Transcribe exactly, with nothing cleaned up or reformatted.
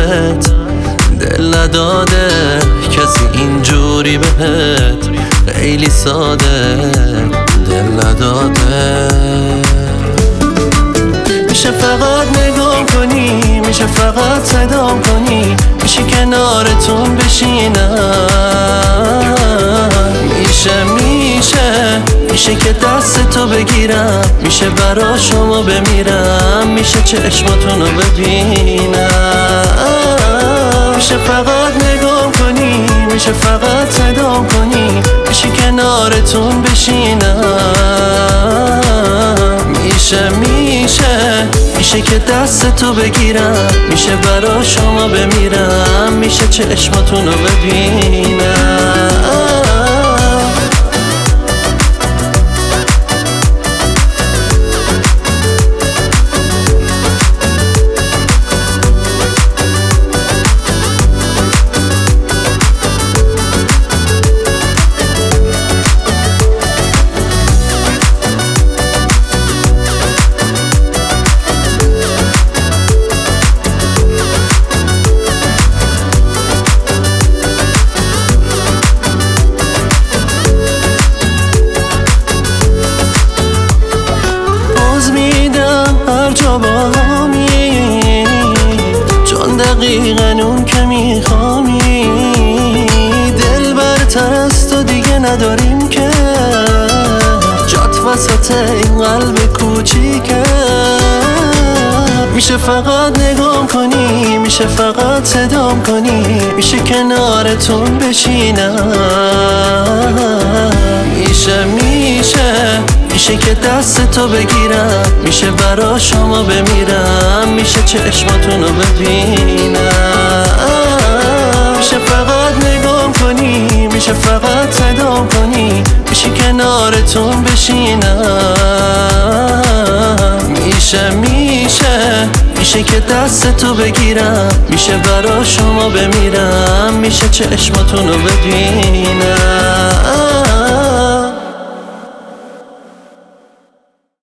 بهت دل نداده کسی اینجوری بهت خیلی ساده دل نداده. میشه فقط نگاه کنی، میشه فقط صدام کنی، میشه کنارتون بشینم. میشه میشه میشه که دست تو بگیرم، میشه برا شما بمیرم، میشه چشماتونو ببینم. میشه فقط نگاه کنی، میشه فقط صدام کنی، میشه کنارتون بشینم. میشه میشه میشه که دست تو بگیرم، میشه برا شما بمیرم، میشه چشماتونو ببینم. چون دقیقا اون که میخوامی دل برتر از تو دیگه نداریم که جات وسط این قلب کوچیکه. میشه فقط نگام کنی، میشه فقط صدام کنی، میشه کنارتون بشینم. میشه میشه میشه که دست تو بگیرم، میشه برا شما بمیرم، میشه چشماتونو ببینم. میشه فقط نگام کنی، میشه فقط صدام کنی، میشه کنارتون بشینم. میشه میشه میشه که دست تو بگیرم، میشه برا شما بمیرم، میشه چشماتونو ببینم.